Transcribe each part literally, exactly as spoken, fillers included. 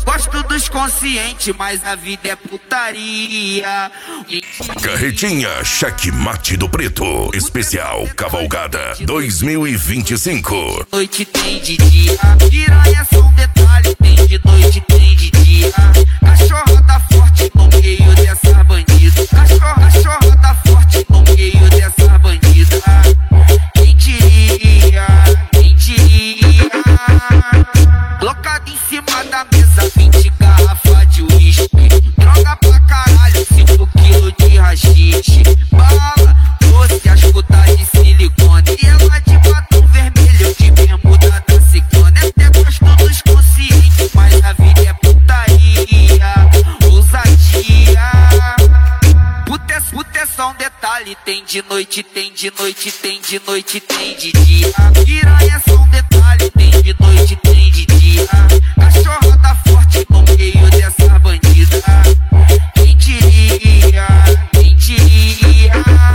Gosto dos conscientes, mas a vida é putaria. Carretinha Checkmate do Preto, especial Cavalgada dois mil e vinte e cinco. Noite tem de dia, piranha só um detalhe. Tem de noite, tem de dia. Cachorra tá forte no meio dessa bandida. Cachorra, cachorra tá forte no meio dessa bandida. Quem diria, quem diria? Colocado em cima da mesa, vinte garrafas de uísque. Droga pra caralho, cinco quilos de rachixe. Bala, doce, as putas de silicone. E ela de batom vermelho, de bermuda da ciclone. Até gosto dos conscientes, mas a vida é putaria. Ousadia. Puta é, puta é só um detalhe. Tem de noite, tem de noite, tem de noite, tem de dia. Piranha é só um detalhe. Tem de noite, tem de dia. Cachorra tá forte no meio dessa bandida. Quem diria, quem diria?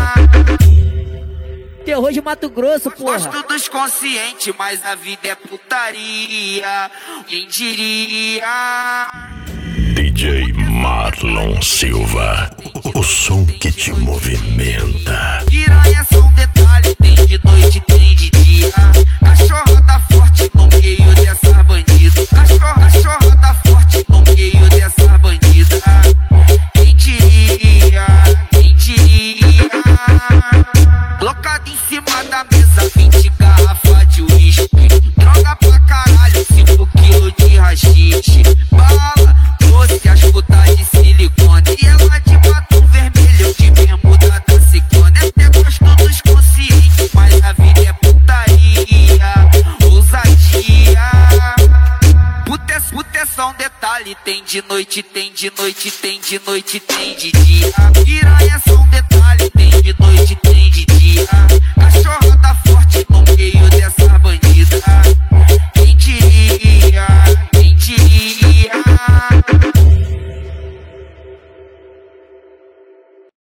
Terror de Mato Grosso, porra. Gosto dos conscientes, mas a vida é putaria. Quem diria? D J Marlon Silva, o som que te movimenta. Piranha é só um detalhe. Tem de noite, tem de dia. Cachorra tá forte no meio dessa bandida. Cachorra, cachorra tá forte no meio dessa bandida. Quem diria, quem diria? Colocado em cima da mesa, vinte garrafas de uísque. Droga pra caralho, cinco quilos de rachixe. Bala, doce, as putas de silicone. E ela de batom vermelho, de bermuda da ciclone. Até gosto dos conscientes, mas a vida é putaria. Ousadia. Puta é, puta é só um detalhe. Tem de noite, tem de noite, tem de noite, tem de dia. Piranha é só um detalhe. Tem de noite, tem de dia.